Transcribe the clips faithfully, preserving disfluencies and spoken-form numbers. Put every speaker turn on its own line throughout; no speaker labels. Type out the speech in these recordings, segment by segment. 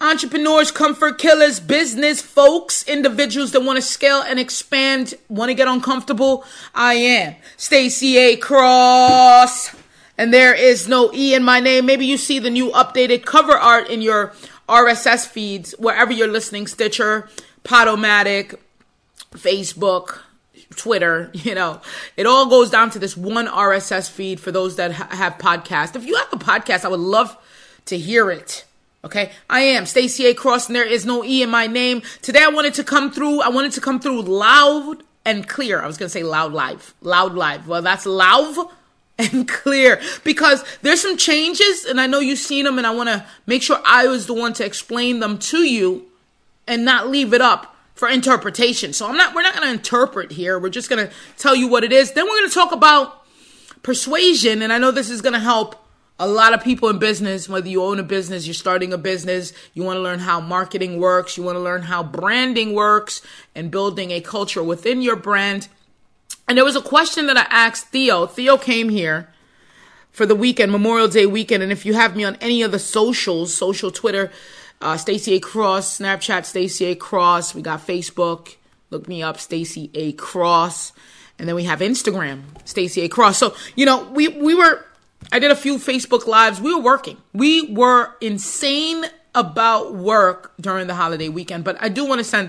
Entrepreneurs, comfort killers, business folks, individuals that want to scale and expand, want to get uncomfortable. I am Stacey A. Cross, and there is no E in my name. Maybe you see the new updated cover art in your R S S feeds, wherever you're listening, Stitcher, Podomatic, Facebook, Twitter, you know, it all goes down to this one R S S feed for those that ha- have podcasts. If you have a podcast, I would love to hear it. Okay, I am Stacey A. Cross, and there is no E in my name. Today, I wanted to come through. I wanted to come through loud and clear. I was going to say loud live, loud live. Well, that's loud and clear because there's some changes, and I know you've seen them, and I want to make sure I was the one to explain them to you and not leave it up for interpretation. So I'm not. We're not going to interpret here. We're just going to tell you what it is. Then we're going to talk about persuasion, and I know this is going to help a lot of people in business, whether you own a business, you're starting a business, you want to learn how marketing works, you want to learn how branding works and building a culture within your brand. And there was a question that I asked Theo. Theo came here for the weekend, Memorial Day weekend. And if you have me on any of the socials, social Twitter, uh, Stacey A. Cross, Snapchat, Stacey A. Cross. We got Facebook. Look me up, Stacey A. Cross. And then we have Instagram, Stacey A. Cross. So, you know, we, we were... I did a few Facebook Lives. We were working. We were insane about work during the holiday weekend. But I do want to send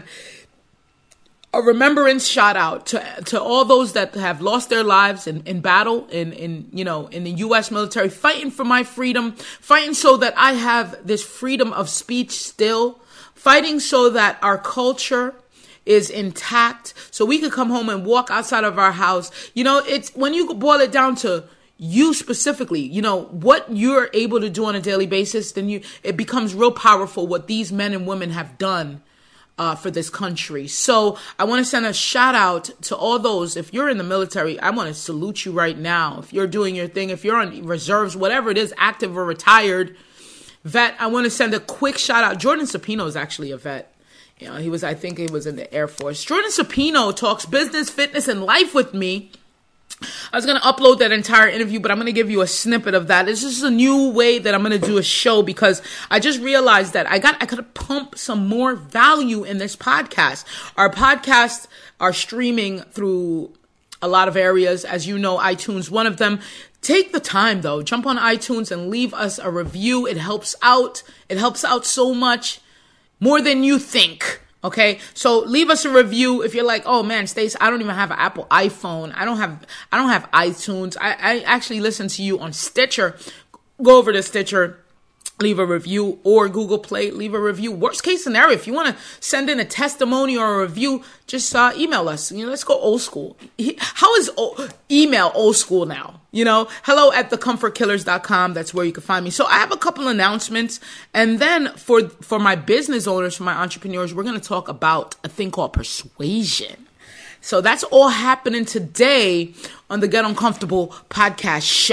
a remembrance shout out to to all those that have lost their lives in, in battle, in, in, you know, in the U S military, fighting for my freedom, fighting so that I have this freedom of speech still, fighting so that our culture is intact, so we could come home and walk outside of our house. You know, it's when you boil it down to you specifically, you know, what you're able to do on a daily basis, then you, it becomes real powerful what these men and women have done uh, for this country. So I want to send a shout out to all those. If you're in the military, I want to salute you right now. If you're doing your thing, if you're on reserves, whatever it is, active or retired, vet, I want to send a quick shout out. Jordan Cepino is actually a vet. You know, he was, I think he was in the Air Force. Jordan Cepino talks business, fitness, and life with me. I was going to upload that entire interview, but I'm going to give you a snippet of that. This is a new way that I'm going to do a show because I just realized that I got, I could pump some more value in this podcast. Our podcasts are streaming through a lot of areas. As you know, iTunes, one of them. Take the time though, jump on iTunes and leave us a review. It helps out. It helps out so much more than you think. Okay, so leave us a review if you're like, oh man, Stace, I don't even have an Apple iPhone. I don't have, I don't have iTunes. I, I actually listen to you on Stitcher. Go over to Stitcher, leave a review, or Google Play, leave a review. Worst case scenario, if you want to send in a testimony or a review, just uh, email us. You know, let's go old school. How is o- email old school now? You know, hello at the comfort killers dot com. That's where you can find me. So I have a couple announcements. And then for, for my business owners, for my entrepreneurs, we're going to talk about a thing called persuasion. So that's all happening today on the Get Uncomfortable podcast show.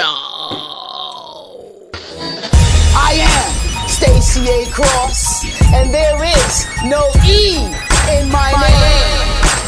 I am Stacey A. Cross, and there is no E in my name.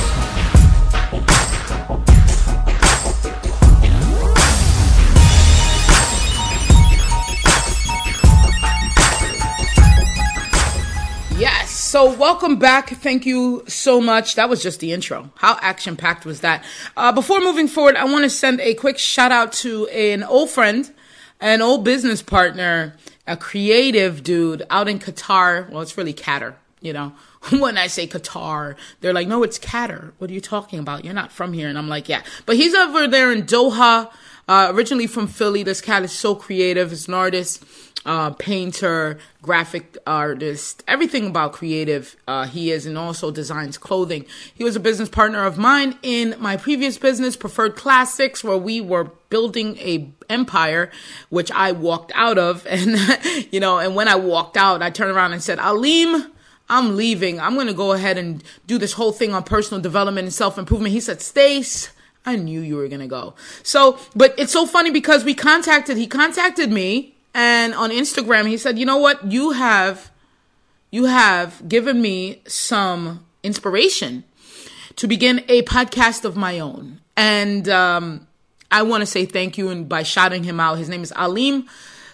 Yes, so welcome back. Thank you so much. That was just the intro. How action-packed was that? Uh, before moving forward, I want to send a quick shout out to an old friend, an old business partner, a creative dude out in Qatar. Well, it's really Qatar, you know. When I say Qatar, they're like, no, it's Qatar. What are you talking about? You're not from here. And I'm like, yeah. But he's over there in Doha, uh, originally from Philly. This cat is so creative. He's an artist, uh, painter, graphic artist, everything about creative uh, he is, and also designs clothing. He was a business partner of mine in my previous business, Preferred Classics, where we were building a empire, which I walked out of. And, you know, and when I walked out, I turned around and said, Aleem, I'm leaving. I'm going to go ahead and do this whole thing on personal development and self-improvement. He said, Stace, I knew you were going to go. So, but it's so funny because we contacted, he contacted me, and on Instagram, he said, you know what? You have, you have given me some inspiration to begin a podcast of my own. And, um, I want to say thank you. And by shouting him out, his name is Aleem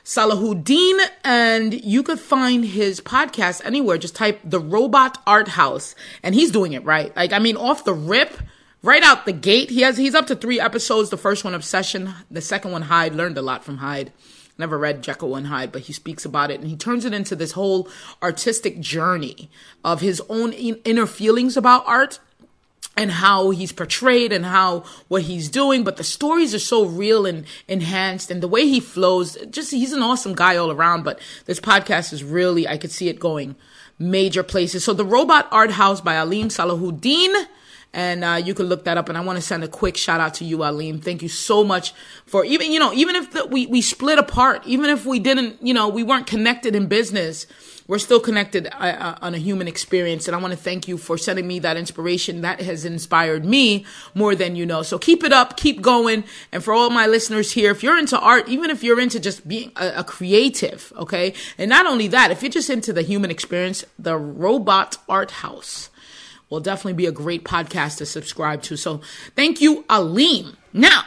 Salahuddin, and you could find his podcast anywhere. Just type The Robot Art House, and he's doing it right. Like, I mean, off the rip, right out the gate, he has he's up to three episodes. The first one, Obsession. The second one, Hyde. Learned a lot from Hyde. Never read Jekyll and Hyde, but he speaks about it, and he turns it into this whole artistic journey of his own in- inner feelings about art, and how he's portrayed and how what he's doing. But the stories are so real and enhanced, and the way he flows, just, he's an awesome guy all around. But this podcast is really, I could see it going major places. So The Robot Art House by Aleem Salahuddin. And uh, you can look that up. And I want to send a quick shout out to you, Aleem. Thank you so much for even, you know, even if the, we, we split apart, even if we didn't, you know, we weren't connected in business, we're still connected uh, on a human experience. And I want to thank you for sending me that inspiration. That has inspired me more than you know. So keep it up, keep going. And for all my listeners here, if you're into art, even if you're into just being a, a creative, okay? And not only that, if you're just into the human experience, The Robot Art House will definitely be a great podcast to subscribe to. So thank you, Aleem. Now,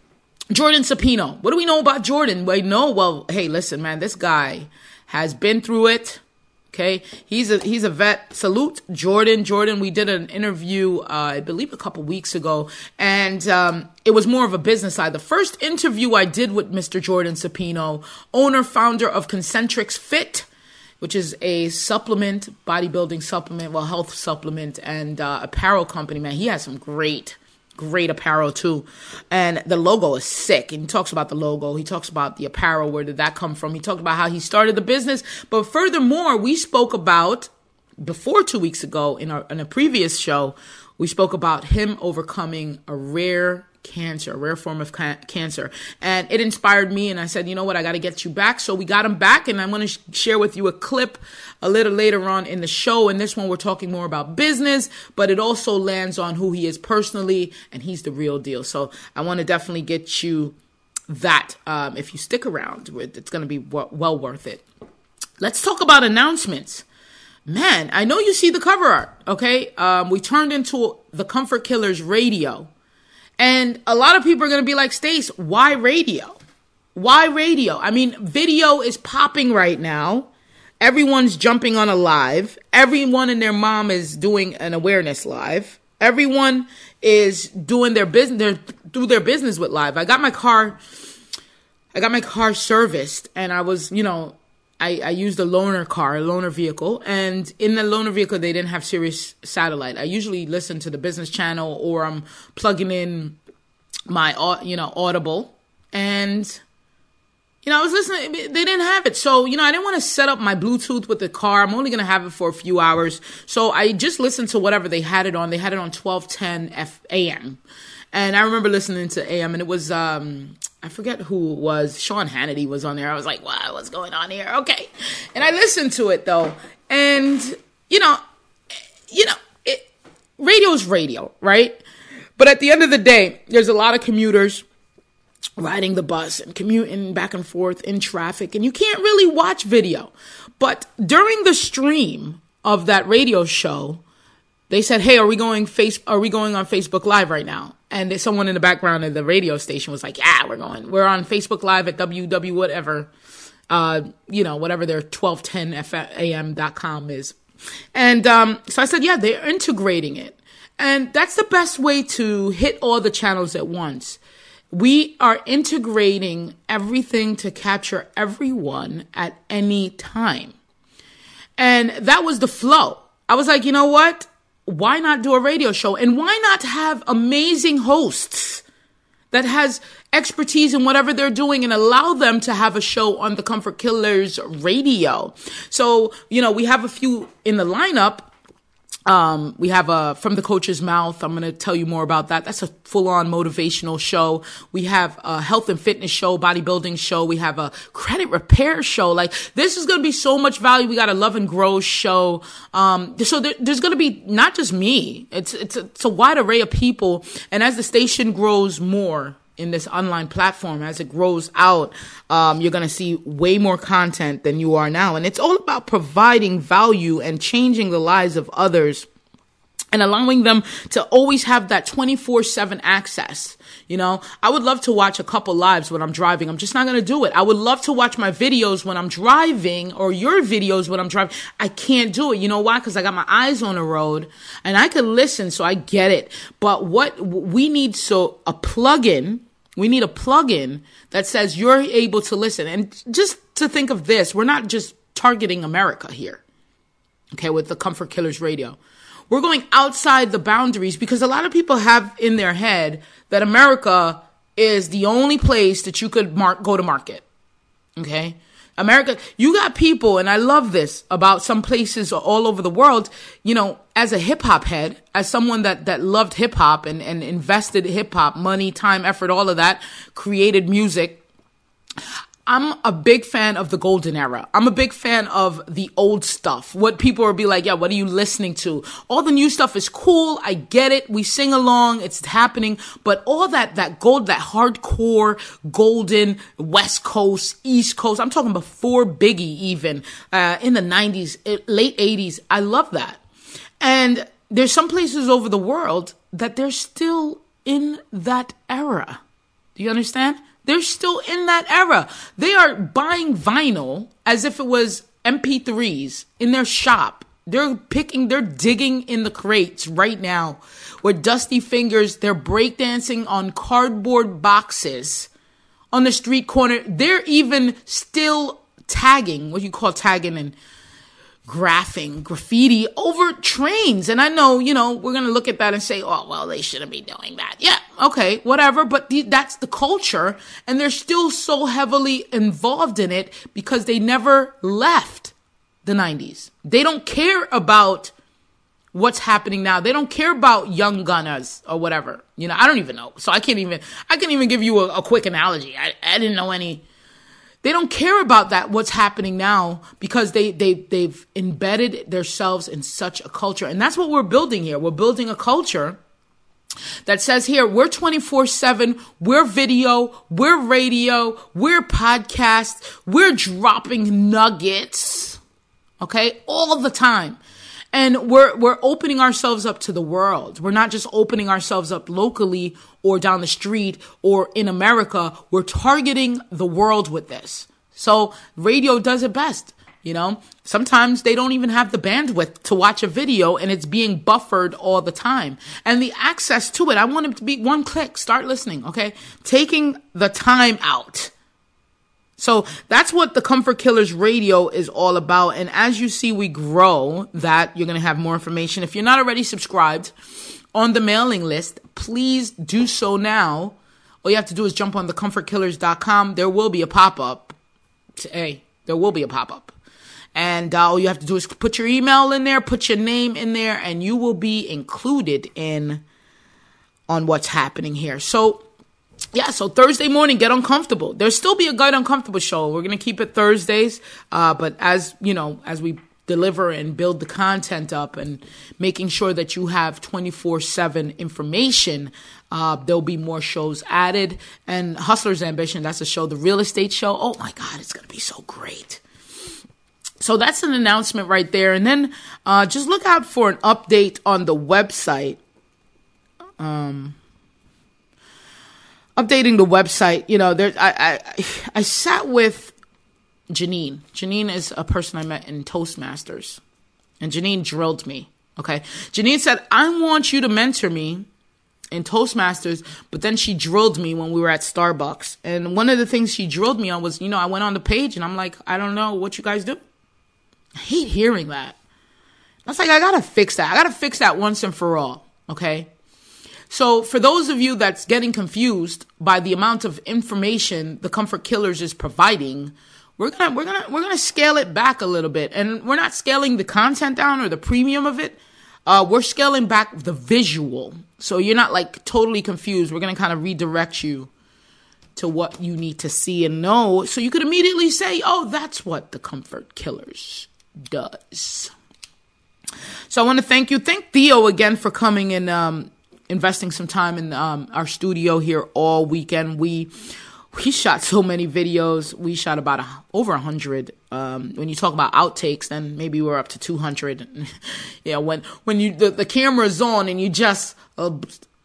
Jordan Supino. What do we know about Jordan? We know, well, hey, listen, man, this guy has been through it. Okay. He's a, he's a vet. Salute Jordan. Jordan, we did an interview, uh, I believe a couple weeks ago, and, um, it was more of a business side. The first interview I did with Mister Jordan Supino, owner, founder of Concentrics Fit, which is a supplement, bodybuilding supplement, well, health supplement and, uh, apparel company, man. He has some great, great apparel too. And the logo is sick. And he talks about the logo. He talks about the apparel. Where did that come from? He talked about how he started the business. But furthermore, we spoke about, before two weeks ago in our, in a previous show, we spoke about him overcoming a rare cancer, a rare form of ca- cancer. And it inspired me. And I said, you know what? I got to get you back. So we got him back. And I'm going to sh- share with you a clip a little later on in the show. And this one, we're talking more about business, but it also lands on who he is personally. And he's the real deal. So I want to definitely get you that. Um, if you stick around, it's going to be w- well worth it. Let's talk about announcements. Man, I know you see the cover art. Okay. Um, we turned into the Comfort Killers Radio. And a lot of people are going to be like, Stace, why radio? Why radio? I mean, video is popping right now. Everyone's jumping on a live. Everyone and their mom is doing an awareness live. Everyone is doing their business, they're through their business with live. I got my car, I got my car serviced, and I was, you know, I, I used a loaner car, a loaner vehicle, and in the loaner vehicle, they didn't have Sirius satellite. I usually listen to the business channel, or I'm plugging in my, you know, Audible, and, you know, I was listening, they didn't have it. So, you know, I didn't want to set up my Bluetooth with the car. I'm only going to have it for a few hours. So I just listened to whatever they had it on. They had it on twelve ten A M. And I remember listening to A M, and it was, um, I forget who it was. Sean Hannity was on there. I was like, wow, what's going on here? Okay. And I listened to it, though. And, you know, you know, it, radio's radio, right? But at the end of the day, there's a lot of commuters riding the bus and commuting back and forth in traffic, and you can't really watch video. But during the stream of that radio show, they said, hey, are we going face, are we going on Facebook Live right now? And someone in the background of the radio station was like, yeah, we're going, we're on Facebook Live at W W whatever, uh, you know, whatever their twelve ten A M dot com is. And, um, so I said, yeah, they're integrating it. And that's the best way to hit all the channels at once. We are integrating everything to capture everyone at any time. And that was the flow. I was like, you know what? Why not do a radio show? And why not have amazing hosts that has expertise in whatever they're doing and allow them to have a show on the Comfort Killers Radio? So, you know, we have a few in the lineup. Um, we have a From the Coach's Mouth. I'm going to tell you more about that. That's a full-on motivational show. We have a health and fitness show, bodybuilding show. We have a credit repair show. Like, this is going to be so much value. We got a Love and Grow show. Um, so there, there's going to be not just me. It's, it's, a, it's a wide array of people. And as the station grows more in this online platform, as it grows out, um, you're going to see way more content than you are now. And it's all about providing value and changing the lives of others and allowing them to always have that twenty-four seven access. You know, I would love to watch a couple lives when I'm driving. I'm just not going to do it. I would love to watch my videos when I'm driving, or your videos when I'm driving. I can't do it. You know why? Because I got my eyes on the road and I could listen, so I get it. But what we need, so a plug-in, we need a plug-in that says you're able to listen. And just to think of this, we're not just targeting America here, okay, with the Comfort Killers Radio. We're going outside the boundaries because a lot of people have in their head that America is the only place that you could mark, go to market. Okay. America, you got people, and I love this about some places all over the world, you know, as a hip hop head, as someone that, that loved hip hop and, and invested hip hop, money, time, effort, all of that, created music. I'm a big fan of the golden era. I'm a big fan of the old stuff. What people will be like, yeah, what are you listening to? All the new stuff is cool. I get it. We sing along. It's happening. But all that, that gold, that hardcore, golden, West Coast, East Coast. I'm talking before Biggie even, uh, in the nineties, late eighties. I love that. And there's some places over the world that they're still in that era. Do you understand? They're still in that era. They are buying vinyl as if it was M P threes in their shop. They're picking, they're digging in the crates right now with dusty fingers. They're breakdancing on cardboard boxes on the street corner. They're even still tagging, what you call tagging and graphing, graffiti over trains. And I know, you know, we're going to look at that and say, oh, well, they shouldn't be doing that. Yeah, okay, whatever. But the, that's the culture. And they're still so heavily involved in it because they never left the nineties. They don't care about what's happening now. They don't care about young gunners or whatever. You know, I don't even know. So I can't even, I can't even give you a, a quick analogy. I, I didn't know any. They don't care about that, what's happening now, because they, they, they've embedded themselves in such a culture. And that's what we're building here. We're building a culture that says here, we're twenty-four seven, we're video, we're radio, we're podcast, we're dropping nuggets, okay, all the time. And we're, we're opening ourselves up to the world. We're not just opening ourselves up locally or down the street or in America. We're targeting the world with this. So radio does it best. You know, sometimes they don't even have the bandwidth to watch a video and it's being buffered all the time. And the access to it, I want it to be one click, start listening. Okay. Taking the time out. So that's what the Comfort Killers Radio is all about. And as you see, we grow that. You're going to have more information. If you're not already subscribed on the mailing list, please do so now. All you have to do is jump on the comfort killers dot com. There will be a pop-up. Hey, there will be a pop-up. And uh, all you have to do is put your email in there, put your name in there, and you will be included in on what's happening here. So yeah, so Thursday morning, Get Uncomfortable. There'll still be a Get Uncomfortable show. We're going to keep it Thursdays. Uh, but as, you know, as we deliver and build the content up and making sure that you have twenty-four seven information, uh, there'll be more shows added. And Hustler's Ambition, that's a show, the real estate show. Oh my God, it's going to be so great. So that's an announcement right there. And then uh, just look out for an update on the website. Um... Updating the website, you know, there. I, I I sat with Janine. Janine is a person I met in Toastmasters, and Janine drilled me. Okay, Janine said, "I want you to mentor me in Toastmasters," but then she drilled me when we were at Starbucks. And one of the things she drilled me on was, you know, I went on the page and I'm like, I don't know what you guys do. I hate hearing that. I was like, I gotta fix that. I gotta fix that once and for all. Okay. So for those of you that's getting confused by the amount of information the Comfort Killers is providing, we're gonna we're gonna we're gonna scale it back a little bit, and we're not scaling the content down or the premium of it. Uh, we're scaling back the visual, so you're not like totally confused. We're gonna kind of redirect you to what you need to see and know, so you could immediately say, "Oh, that's what the Comfort Killers does." So I want to thank you, thank Theo again for coming and um. investing some time in um, our studio here all weekend. We we shot so many videos. We shot about a, over a hundred. Um, when you talk about outtakes, then maybe we're up to two hundred. Yeah, when when you the, the camera's on and you just uh,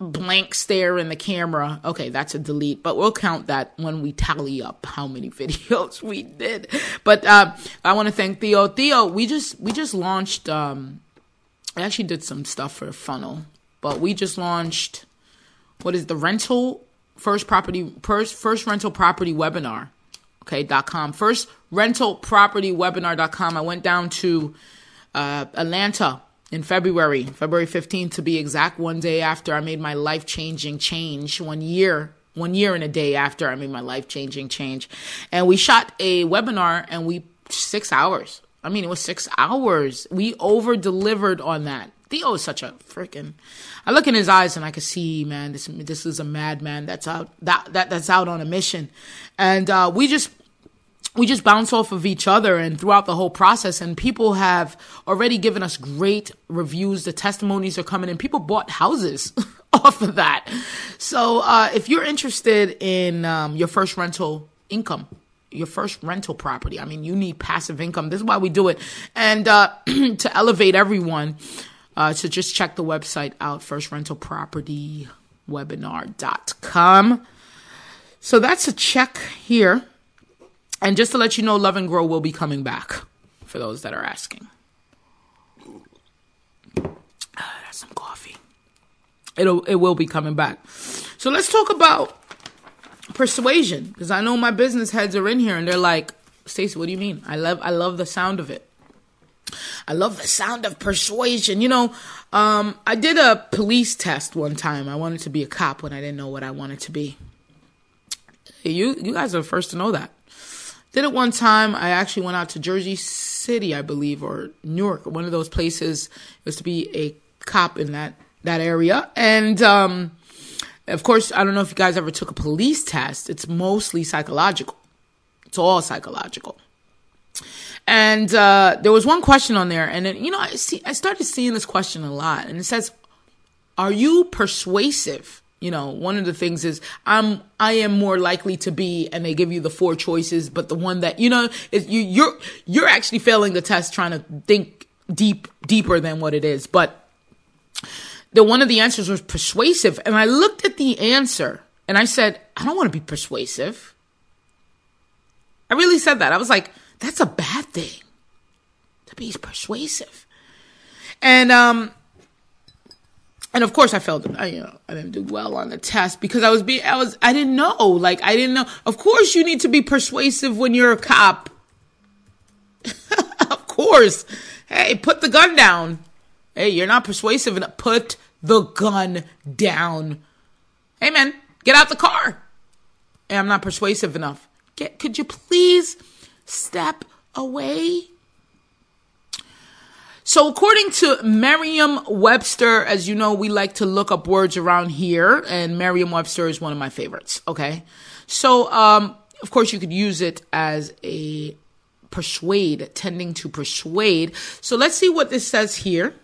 blank stare in the camera. Okay, that's a delete, but we'll count that when we tally up how many videos we did. But uh, I want to thank Theo. Theo, we just we just launched. Um, I actually did some stuff for Funnel, but we just launched. What is the rental first property first first rental property webinar? Okay, dot com. First rental property webinar dot com. I went down to uh, Atlanta in February, February fifteenth to be exact, one day after I made my life-changing change, one year, one year and a day after I made my life-changing change. And we shot a webinar and we, six hours. I mean, it was six hours. We over-delivered on that. Theo is such a freaking, I look in his eyes and I can see, man, this this is a madman that's out, that, that that's out on a mission. And uh, we just, We just bounce off of each other and throughout the whole process, and people have already given us great reviews. The testimonies are coming in. People bought houses off of that. So uh, if you're interested in um, your first rental income, your first rental property, I mean, you need passive income. This is why we do it. And uh, to elevate everyone, uh, to just check the website out, first rental property webinar dot com. So that's a check here. And just to let you know, Love and Grow will be coming back, for those that are asking. Ah, that's some coffee. It'll, it will be coming back. So let's talk about persuasion, because I know my business heads are in here and they're like, Stacey, what do you mean? I love, I love the sound of it. I love the sound of persuasion. You know, um, I did a police test one time. I wanted to be a cop when I didn't know what I wanted to be. You, you guys are the first to know that. Did it one time. I actually went out to Jersey City, I believe, or Newark, one of those places. It was to be a cop in that, that area. And, um, of course, I don't know if you guys ever took a police test. It's mostly psychological. It's all psychological. And, uh, there was one question on there. And then, you know, I see, I started seeing this question a lot. And it says, are you persuasive? You know, one of the things is I'm, I am more likely to be, and they give you the four choices, but the one that, you know, is you, you're, you're actually failing the test trying to think deep, deeper than what it is. But the, one of the answers was persuasive. And I looked at the answer and I said, I don't want to be persuasive. I really said that. I was like, that's a bad thing to be persuasive. And, um, And of course I failed, I, you know, I didn't do well on the test because I was being, I was, I didn't know, like, I didn't know. Of course you need to be persuasive when you're a cop. Of course. Hey, put the gun down. Hey, you're not persuasive enough. Put the gun down. Hey man, get out the car. Hey, I'm not persuasive enough. Get, could you please step away? So according to Merriam-Webster, as you know, we like to look up words around here, and Merriam-Webster is one of my favorites, okay? So, um, of course, you could use it as a persuade, tending to persuade. So let's see what this says here.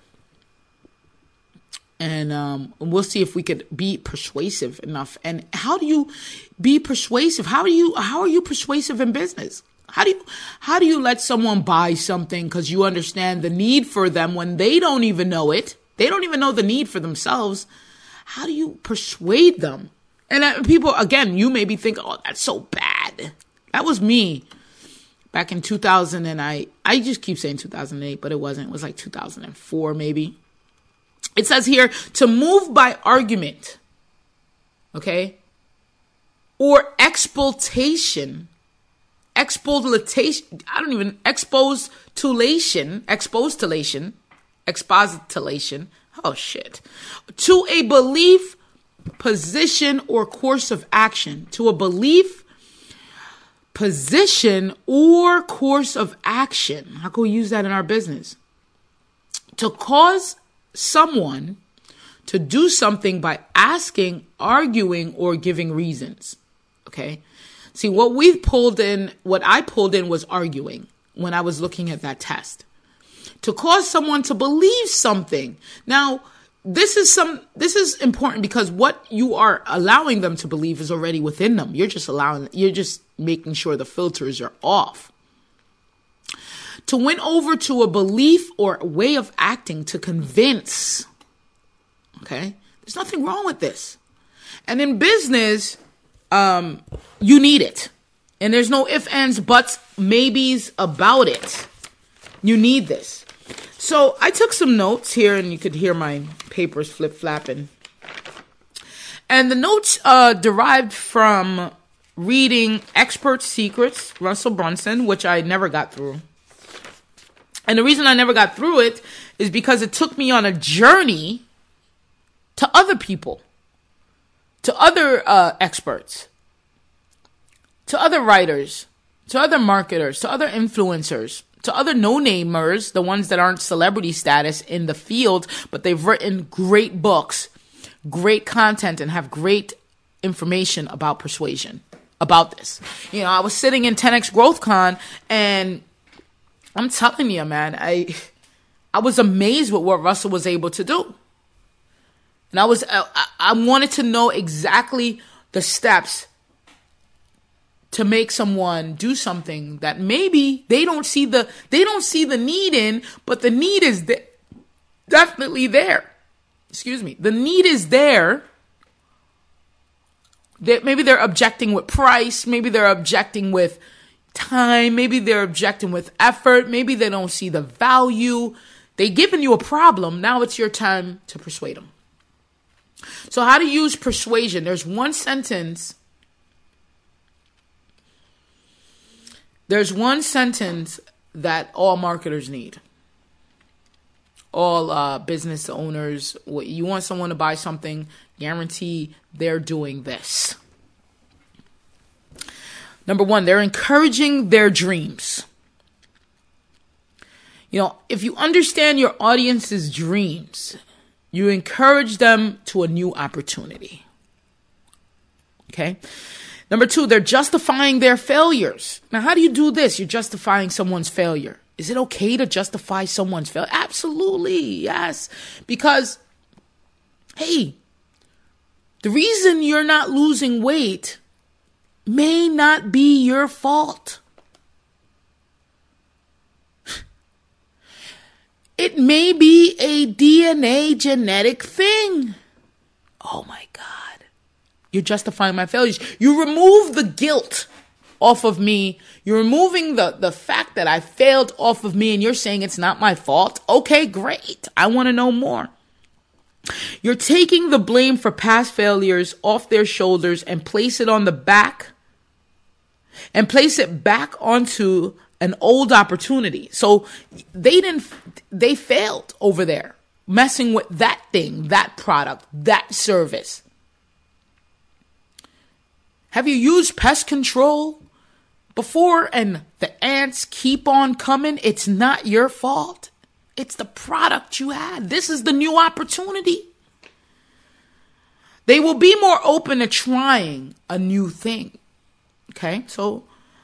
And um, we'll see if we could be persuasive enough. And how do you be persuasive? How do you, how are you persuasive in business? How do you, how do you let someone buy something because you understand the need for them when they don't even know it? They don't even know the need for themselves. How do you persuade them? And uh, people, again, you maybe think, oh, that's so bad. That was me back in two thousand. And I, I just keep saying two thousand eight, but it wasn't. It was like two thousand four, maybe. It says here, to move by argument, okay, or exploitation. Expolitation, I don't even, expositulation, expositulation, expositulation, oh shit, to a belief, position, or course of action, to a belief, position, or course of action. How can we use that in our business? To cause someone to do something by asking, arguing, or giving reasons, okay? See, what we've pulled in, what I pulled in was arguing when I was looking at that test. To cause someone to believe something. Now, this is some, this is important because what you are allowing them to believe is already within them. You're just allowing, you're just making sure the filters are off. To win over to a belief or way of acting, to convince. Okay? There's nothing wrong with this. And in business, um, you need it. And there's no ifs, ands, buts, maybes about it. You need this. So I took some notes here, and you could hear my papers flip-flapping. And the notes uh, derived from reading Expert Secrets, Russell Brunson, which I never got through. And the reason I never got through it is because it took me on a journey to other people, to other uh, experts, to other writers, to other marketers, to other influencers, to other no-namers, the ones that aren't celebrity status in the field, but they've written great books, great content, and have great information about persuasion, about this. You know, I was sitting in ten X GrowthCon, and I'm telling you, man, I I was amazed with what Russell was able to do. And I was I, I wanted to know exactly the steps to make someone do something that maybe they don't see the they don't see the need in, but the need is de- definitely there. Excuse me. The need is there. That maybe they're objecting with price, maybe they're objecting with time, maybe they're objecting with effort, maybe they don't see the value. They've given you a problem. Now it's your time to persuade them. So how to use persuasion. There's one sentence. There's one sentence that all marketers need. All uh, business owners. You want someone to buy something, guarantee they're doing this. Number one, they're encouraging their dreams. You know, if you understand your audience's dreams, you encourage them to a new opportunity. Okay? Number two, they're justifying their failures. Now, how do you do this? You're justifying someone's failure. Is it okay to justify someone's failure? Absolutely, yes. Because, hey, the reason you're not losing weight may not be your fault. It may be a D N A genetic thing. Oh my God. You're justifying my failures. You remove the guilt off of me. You're removing the, the fact that I failed off of me, and you're saying it's not my fault. Okay, great. I want to know more. You're taking the blame for past failures off their shoulders and place it on the back and place it back onto an old opportunity. So they didn't, they failed over there messing with that thing, that product, that service. Have you used pest control before and the ants keep on coming? It's not your fault. It's the product you had. This is the new opportunity. They will be more open to trying a new thing. Okay, so,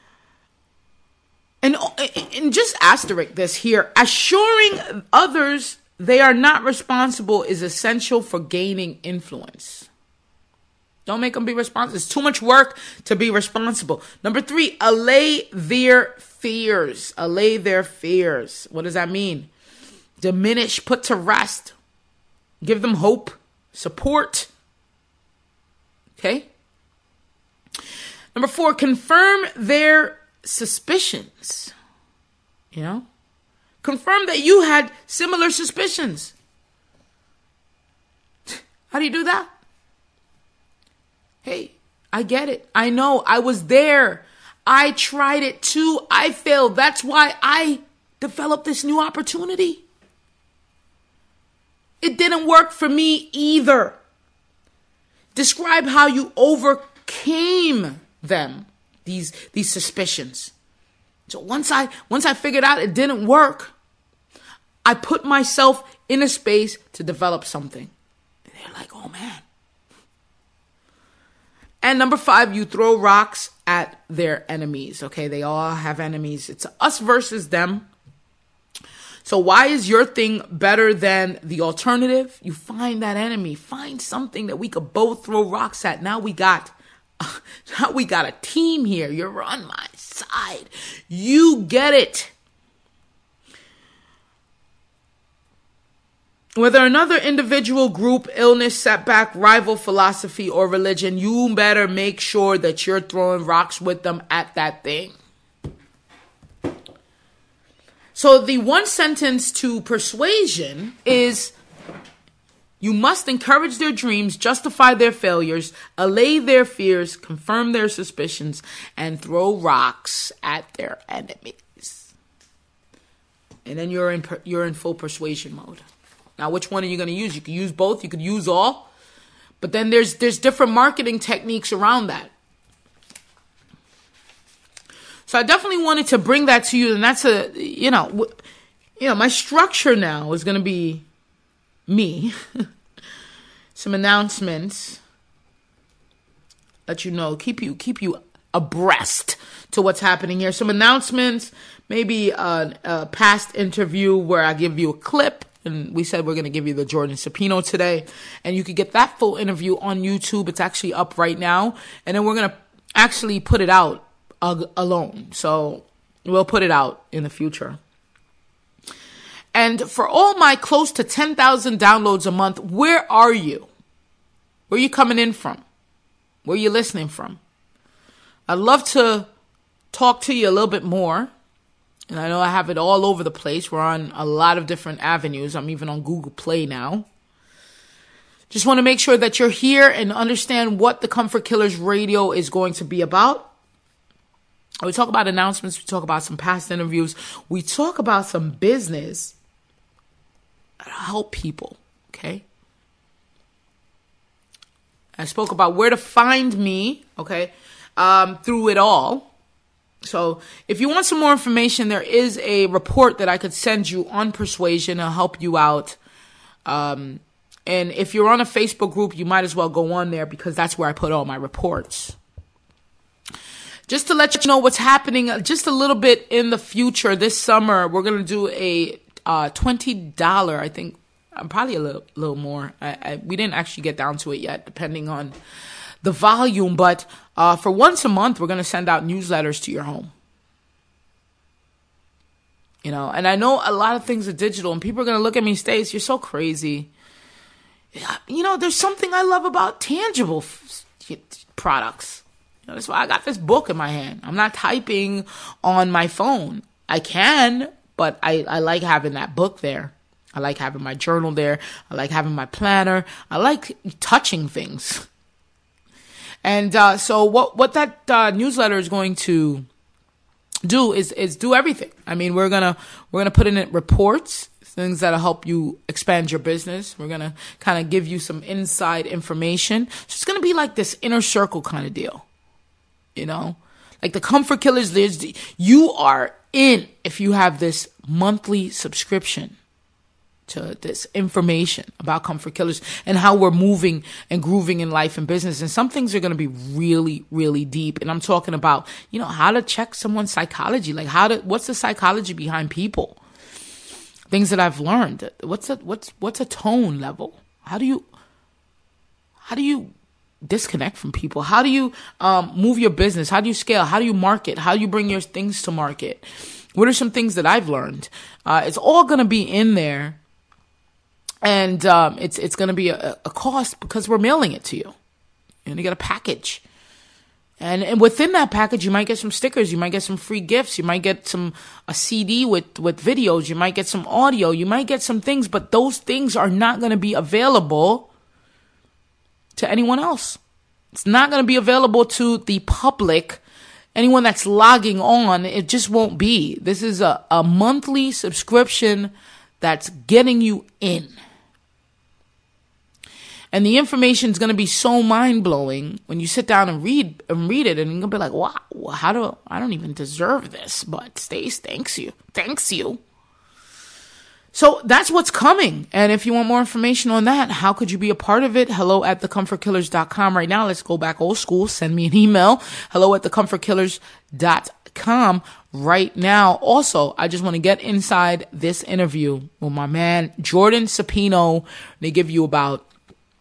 and, and just asterisk this here. Assuring others they are not responsible is essential for gaining influence. Don't make them be responsible. It's too much work to be responsible. Number three, allay their fears. Allay their fears. What does that mean? Diminish, put to rest. Give them hope, support. Okay? Number four, confirm their suspicions. You know? Confirm that you had similar suspicions. How do you do that? Hey, I get it. I know. I was there. I tried it too. I failed. That's why I developed this new opportunity. It didn't work for me either. Describe how you overcame them, these these suspicions. So once I once I figured out it didn't work, I put myself in a space to develop something. And they're like, oh man. And number five, you throw rocks at their enemies. Okay, they all have enemies. It's us versus them. So why is your thing better than the alternative? You find that enemy. Find something that we could both throw rocks at. Now we got, now we got a team here. You're on my side. You get it. Whether another individual, group, illness, setback, rival, philosophy, or religion, you better make sure that you're throwing rocks with them at that thing. So the one sentence to persuasion is, you must encourage their dreams, justify their failures, allay their fears, confirm their suspicions, and throw rocks at their enemies. And then you're in you're in full persuasion mode. Now, which one are you going to use? You could use both. You could use all. But then there's there's different marketing techniques around that. So I definitely wanted to bring that to you. And that's a, you know, you know, my structure now is going to be me. Some announcements. Let you know, keep you keep you abreast to what's happening here. Some announcements, maybe a, a past interview where I give you a clip. And we said we're going to give you the Jordan Supino today. And you could get that full interview on YouTube. It's actually up right now. And then we're going to actually put it out uh, alone. So we'll put it out in the future. And for all my close to ten thousand downloads a month, where are you? Where are you coming in from? Where are you listening from? I'd love to talk to you a little bit more. And I know I have it all over the place. We're on a lot of different avenues. I'm even on Google Play now. Just want to make sure that you're here and understand what the Comfort Killers Radio is going to be about. We talk about announcements. We talk about some past interviews. We talk about some business that'll help people, okay? I spoke about where to find me, okay, um, through it all. So if you want some more information, there is a report that I could send you on persuasion. It'll help you out. Um, and if you're on a Facebook group, you might as well go on there because that's where I put all my reports. Just to let you know what's happening just a little bit in the future, this summer, we're going to do a uh, twenty dollars, I think, uh, probably a little, little more. I, I, we didn't actually get down to it yet, depending on the volume, but uh, for once a month, we're going to send out newsletters to your home. You know, and I know a lot of things are digital, and people are going to look at me, Stace, you're so crazy. You know, there's something I love about tangible f- products. You know, that's why I got this book in my hand. I'm not typing on my phone. I can, but I, I like having that book there. I like having my journal there. I like having my planner. I like touching things. And uh, so what what that uh, newsletter is going to do is is do everything. I mean, we're gonna we're gonna put in it reports, things that'll help you expand your business. We're gonna kind of give you some inside information. So it's gonna be like this inner circle kind of deal, you know, like the Comfort Killers. There's you are in if you have this monthly subscription to this information about Comfort Killers and how we're moving and grooving in life and business. And some things are going to be really, really deep. And I'm talking about, you know, how to check someone's psychology, like how to, what's the psychology behind people? Things that I've learned. What's a, what's, what's a tone level? How do you, how do you disconnect from people? How do you um, move your business? How do you scale? How do you market? How do you bring your things to market? What are some things that I've learned? Uh, it's all going to be in there. And um, it's it's going to be a, a cost because we're mailing it to you. And you get a package. And and within that package, you might get some stickers. You might get some free gifts. You might get some a C D with, with videos. You might get some audio. You might get some things. But those things are not going to be available to anyone else. It's not going to be available to the public. Anyone that's logging on, it just won't be. This is a, a monthly subscription that's getting you in. And the information is going to be so mind-blowing when you sit down and read and read it, and you're going to be like, wow, how do I don't even deserve this, but Stace, thanks you. Thanks you. So that's what's coming. And if you want more information on that, how could you be a part of it? Hello at the comfort killers dot com right now. Let's go back old school. Send me an email. Hello at the comfort killers dot com right now. Also, I just want to get inside this interview with my man, Jordan Supino. They give you about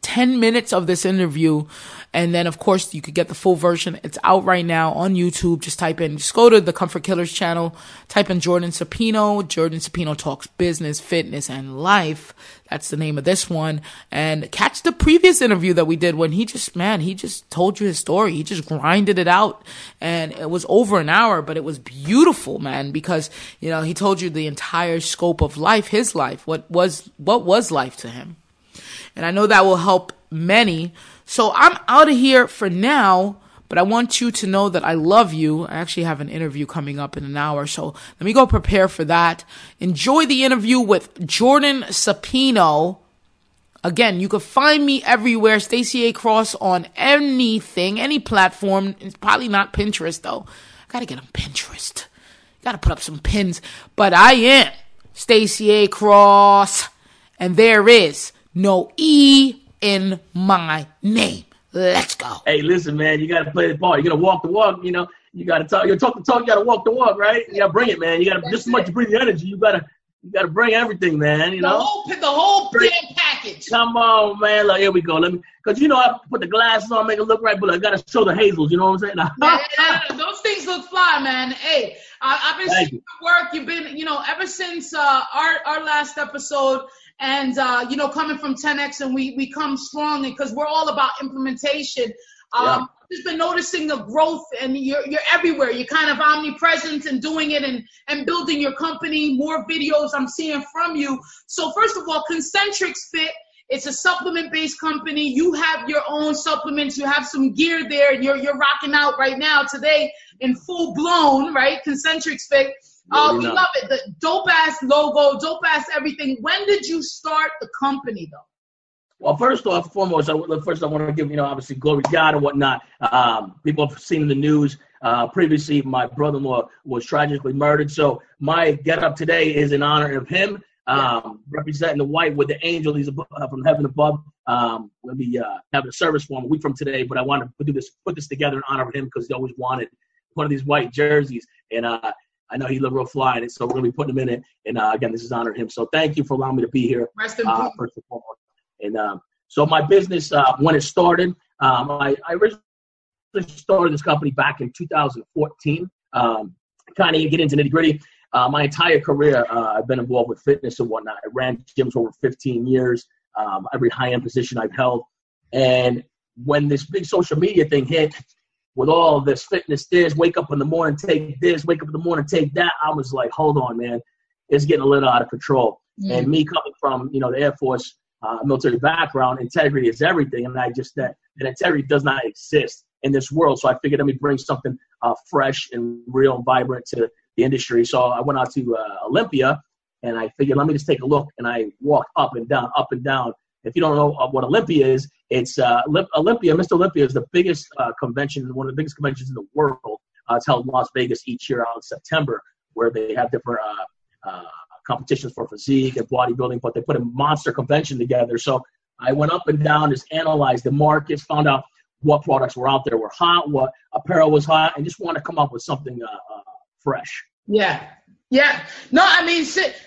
ten minutes of this interview. And then, of course, you could get the full version. It's out right now on YouTube. Just type in, just go to the Comfort Killers channel, type in Jordan Supino. Jordan Supino talks business, fitness, and life. That's the name of this one. And catch the previous interview that we did when he just, man, he just told you his story. He just grinded it out. And it was over an hour, but it was beautiful, man, because, you know, he told you the entire scope of life, his life, what was, what was life to him. And I know that will help many. So I'm out of here for now, but I want you to know that I love you. I actually have an interview coming up in an hour, so let me go prepare for that. Enjoy the interview with Jordan Supino. Again, you can find me everywhere, Stacey A. Cross, on anything, any platform. It's probably not Pinterest, though. I gotta get on Pinterest. Gotta put up some pins. But I am Stacey A. Cross, and there is no E in my name. Let's go.
Hey, listen, man, you got to play the part. You got to walk the walk, you know. You got to talk. You talk the talk. You got to walk the walk, right? You got to bring it, man. You got to just as much to bring the energy. You got to you got to bring everything, man. You know,
the whole the whole damn package.
Come on, man. Like, here we go. Let me, because you know I put the glasses on, make it look right, but I got to show the hazels. You know what I'm saying?
yeah, yeah, yeah. Those things look fly, man. Hey, I, I've been
Thank
seeing
you.
your work. You've been, you know, ever since uh, our our last episode. And, uh, you know, coming from ten X, and we, we come strong because we're all about implementation. Um,
Yeah.
I've just been noticing the growth, and you're you're everywhere. You're kind of omnipresent and doing it and, and building your company. More videos I'm seeing from you. So first of all, Concentrix Fit, it's a supplement-based company. You have your own supplements. You have some gear there, and you're you're rocking out right now today in full blown, right? Concentrix Fit. Uh, we love it. The dope ass logo, dope ass everything. When did you start the company, though?
Well, first off, and foremost, I, first I want to give, you know, obviously glory to God and whatnot. Um, people have seen in the news uh, previously, my brother-in-law was tragically murdered. So my get up today is in honor of him, um, representing the white with the angel. He's above, uh, from heaven above. Um, we'll be uh, having a service for him a week from today, but I wanted to do this, put this together in honor of him because he always wanted one of these white jerseys. And uh, I know he looked real fly in it, so we're going to be putting him in it. And, uh, again, this is honor of him. So thank you for allowing me to be here.
Rest in
uh,
peace.
First and foremost. And um, so my business, uh, when it started, um, I, I originally started this company back in two thousand fourteen. Um, kind of get into nitty gritty. Uh, my entire career, uh, I've been involved with fitness and whatnot. I ran gyms for over fifteen years, um, every high-end position I've held. And when this big social media thing hit, with all this fitness, this, wake up in the morning, take this, wake up in the morning, take that, I was like, hold on, man. It's getting a little out of control. Mm. And me coming from, you know, the Air Force uh, military background, integrity is everything. And I just, that, that integrity does not exist in this world. So I figured let me bring something uh, fresh and real and vibrant to the industry. So I went out to uh, Olympia, and I figured let me just take a look. And I walked up and down, up and down. If you don't know what Olympia is, it's uh, Olympia. Mister Olympia is the biggest uh, convention, one of the biggest conventions in the world. Uh, it's held in Las Vegas each year out in September, where they have different uh, uh, competitions for physique and bodybuilding, but they put a monster convention together. So I went up and down, just analyzed the markets, found out what products were out there were hot, what apparel was hot, and just wanted to come up with something uh, uh, fresh.
Yeah. Yeah. No, I mean,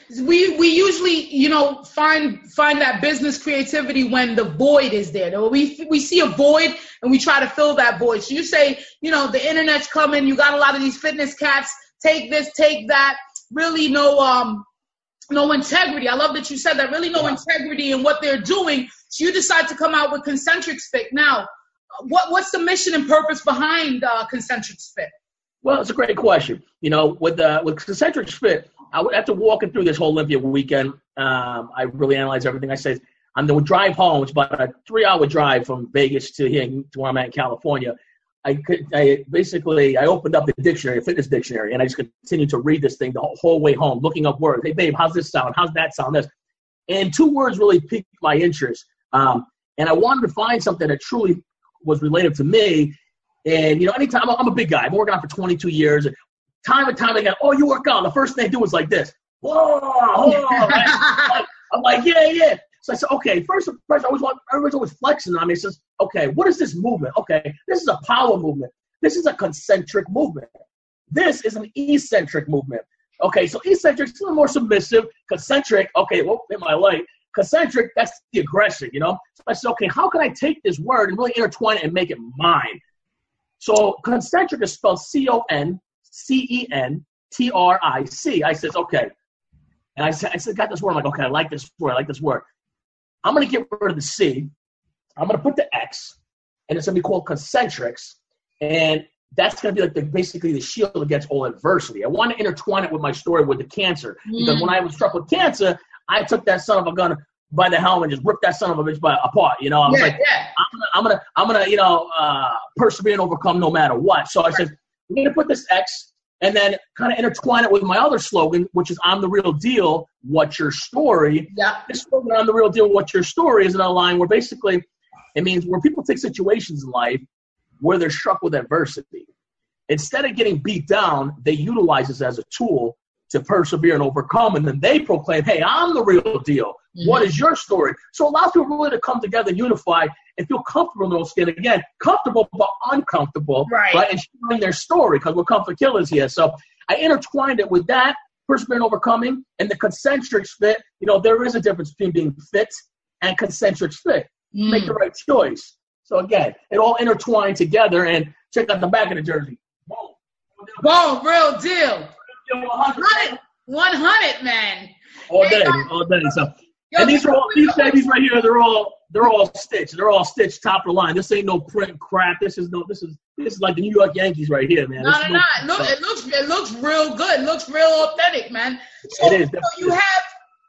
we we usually, you know, find find that business creativity when the void is there. We we see a void and we try to fill that void. So you say, you know, the internet's coming. You got a lot of these fitness cats. Take this, take that. Really no um no integrity. I love that you said that. Really no yeah. integrity in what they're doing. So you decide to come out with Concentrix Fit. Now, what what's the mission and purpose behind uh, Concentrix Fit?
Well, it's a great question. You know, with uh, with Concentrix Fit, I would after walking through this whole Olympia weekend, um, I really analyzed everything. I said, on the drive home, it's about a three-hour drive from Vegas to here to where I'm at in California. I could, I basically, I opened up the dictionary, a fitness dictionary, and I just continued to read this thing the whole, whole way home, looking up words. Hey, babe, how's this sound? How's that sound? This, and two words really piqued my interest. Um, and I wanted to find something that truly was related to me. And, you know, anytime, I'm a big guy. I've been working out for twenty-two years. And time and time again, oh, you work out. The first thing I do is like this. Whoa, whoa. Right? I'm like, yeah, yeah. So I said, okay, first, first I always want, everybody's always flexing on me. It says, okay, what is this movement? Okay, this is a power movement. This is a concentric movement. This is an eccentric movement. Okay, so eccentric is a little more submissive. Concentric, okay, well, in my light, concentric, that's the aggression, you know? So I said, okay, how can I take this word and really intertwine it and make it mine? So concentric is spelled C O N C E N T R I C. I said, okay. And I said, I said, got this word. I'm like, okay, I like this word. I like this word. I'm going to get rid of the C. I'm going to put the X, and it's going to be called concentrics. And that's going to be like the, basically the shield against all adversity. I want to intertwine it with my story with the cancer. Because mm. when I was struck with cancer, I took that son of a gun by the helmet and just ripped that son of a bitch by, apart. You know, I was
yeah,
like,
yeah.
I'm gonna, I'm gonna, I'm gonna, you know, uh, persevere and overcome no matter what. So I right. said, I'm gonna put this X and then kind of intertwine it with my other slogan, which is "I'm the real deal. What's your story?"
Yeah.
This slogan, "I'm the real deal. What's your story?" is another line where basically it means where people take situations in life where they're struck with adversity. Instead of getting beat down, they utilize this as a tool to persevere and overcome, and then they proclaim, "Hey, I'm the real deal. Mm-hmm. What is your story?" So it allows people really to come together, unify, and feel comfortable in their own skin. Again, comfortable but uncomfortable,
right?
right? And sharing their story, because we're comfort killers here. So I intertwined it with that, persevering, overcoming, and the concentric fit. You know, there is a difference between being fit and concentric fit. Mm. Make the right choice. So again, it all intertwined together. And check out the back of the jersey. Boom.
Boom, real deal. one hundred, one hundred, man.
All day, all day. So, Yo, and these are all these babies right here. They're all they're all stitched. They're all stitched top of the line. This ain't no print crap. This is no. This is this is like the New York Yankees right here, man.
No, no, no. It, look, it looks it looks real good. It looks real authentic, man. So,
it is.
So you have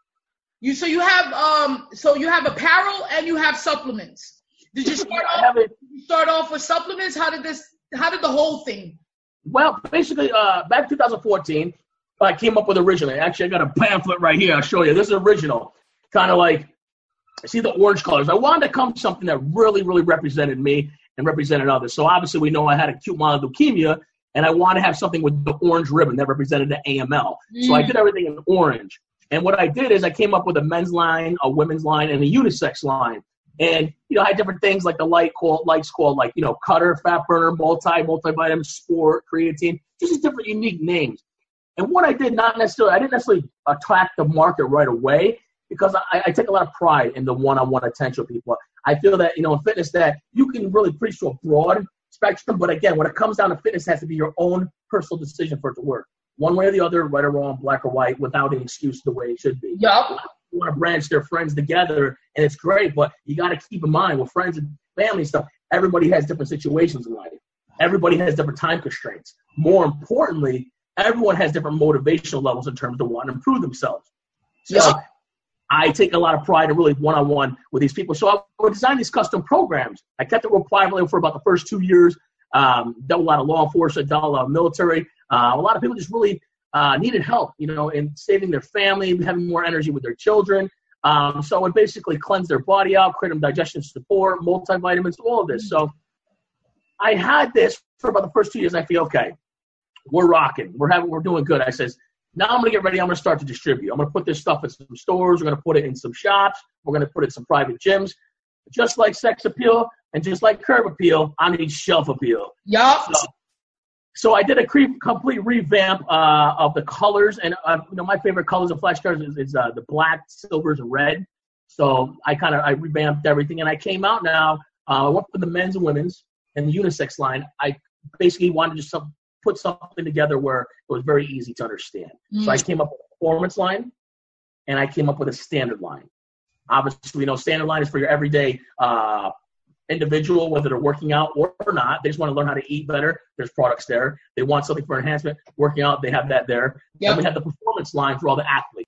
you so you have um so you have apparel and you have supplements. Did you start off? Did you start off with supplements? How did this? How did the whole thing?
Well, basically, uh, back in two thousand fourteen, I came up with originally. Actually, I got a pamphlet right here. I'll show you. This is original. Kind of like, see the orange colors. I wanted to come to something that really, really represented me and represented others. So obviously, we know I had acute myeloid leukemia, and I wanted to have something with the orange ribbon that represented the A M L. Mm. So I did everything in orange. And what I did is I came up with a men's line, a women's line, and a unisex line. And, you know, I had different things like the light called, lights called like, you know, cutter, fat burner, multi, multivitamin, sport, creatine, just these different unique names. And what I did, not necessarily, I didn't necessarily attack the market right away because I, I take a lot of pride in the one-on-one attention of people. I feel that, you know, in fitness that you can really preach to a broad spectrum. But again, when it comes down to fitness, it has to be your own personal decision for it to work. One way or the other, right or wrong, black or white, without an excuse the way it should be.
Yep.
You want to branch their friends together, and it's great, but you got to keep in mind with friends and family stuff, everybody has different situations in life. Everybody has different time constraints. More importantly, everyone has different motivational levels in terms of wanting to improve themselves. So yeah. I take a lot of pride in really one-on-one with these people. So I would design these custom programs. I kept it real private for about the first two years, um, done a lot of law enforcement, done a lot of military. Uh, a lot of people just really Uh, needed help, you know, in saving their family, having more energy with their children. Um, so it basically cleanse their body out, create them digestion support, multivitamins, all of this. So I had this for about the first two years. I feel, okay, we're rocking. We're having, we're doing good. I says, now I'm going to get ready. I'm going to start to distribute. I'm going to put this stuff in some stores. We're going to put it in some shops. We're going to put it in some private gyms. Just like sex appeal and just like curb appeal, I need shelf appeal.
Yup.
So, So I did a cre- complete revamp uh, of the colors, and uh, you know my favorite colors of flash cards is, is uh, the black, silvers, and red. So I kind of I revamped everything, and I came out now. Uh, I went for the men's and women's and the unisex line. I basically wanted to just some, put something together where it was very easy to understand. Mm. So I came up with a performance line, and I came up with a standard line. Obviously, you know, standard line is for your everyday uh, individual, whether they're working out or not. They just want to learn how to eat better. There's products there. They want something for enhancement, working out, they have that there. Yep. And we have the performance line for all the athletes.